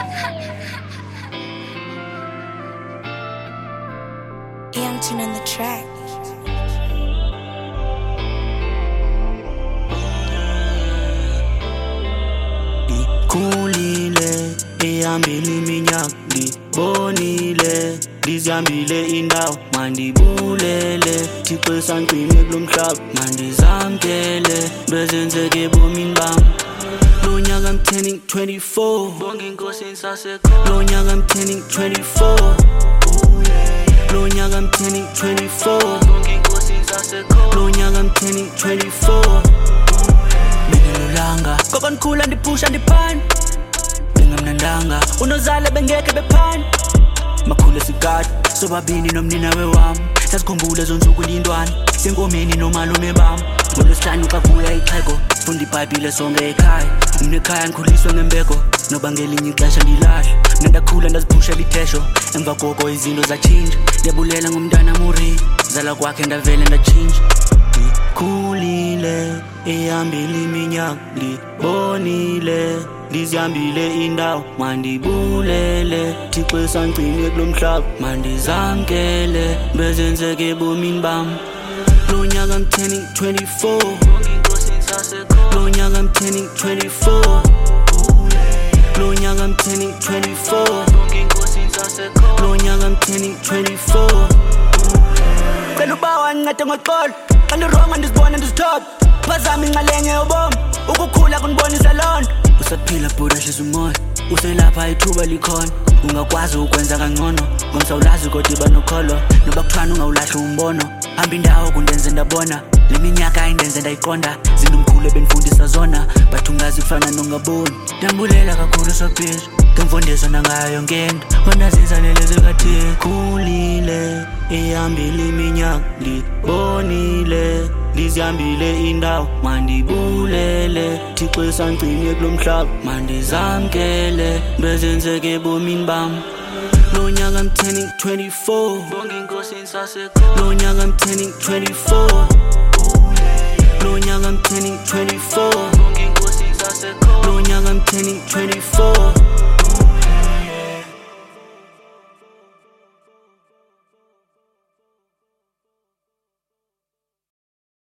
Young Tune on the track. Khulile ehambile iminyaka ngibonile ngizihambile indawo mandibulele Thixo esangcine kulomhlaba mandizamkele bezenzeke ebomini bami lo nyaka I'm turning 24 bonke inkosi insasekhona lo nyaka I'm turning 24 lo nyaka I'm turning 24 bonke inkosi insasekhona lo nyaka I'm turning 24 Bengelolanga koko ndikhula ndiphusha ndiphana bengamnandanga unozale bengeke bephana makhulu esigadi sobabini nomninawe wami sasikhumbule zonsuku lindwana senkomeni nomalume bami ngolwesihlanu kavuya ixhego funda iBhayibhile sonke ekhaya umnekhaya ngikhuliswe ngembeko noba ngelinye ixesha ndilahla nandakhula ndaziphushela ithesho emva koko izinto zatshintsha ndiyabulela ngomntana muri zala kwakhe ndavele ndatshintsha Khulile ehambile iminyaka ngibonile ngizihambile indawo mandibulele Thixo esangcine kulomhlaba mandizamkele bezenzeke ebomini bami lo nyaka I'm turning 24 bonke inkosi insasekhona lo nyaka I'm turning 24 lo nyaka I'm turning 24 bonke inkosi insasekhona lo nyaka I'm turning 24 Cela ubawa ngincede ngoxolo Kandironga ndizibona ndizithoba Phazama inxalenye yobomi Ukukhula kunibonisa lona Usaphila bhuda hlisa umoya Uselapha ithuba likhona Ungakwazi ukwenza kangcono Ngomsawulazi kodwa iba nokholo Noba kuthwana ungawulahla umbono Hamba indawo kundenze ndabona Le minyaka indenze ndayiqonda Zindumkhulu benifundisa zona Bathi ungazi kufana nongaboni Ndambulela kakhulu sophila Ngemfundisa nangayo yonke into Wandazizanele zikathixo Khulile ehambile iminyaka ngibonile ngizihambile indawo mandibulele Thixo esangcine kulomhlaba mandizamkele bezenzeke ebomini bami lo nyaka I'm turning 24 bonke inkosi insasekhona lo nyaka I'm turning 24 lo nyaka I'm turning 24 bonke inkosi insasekhona lo nyaka I'm turning 24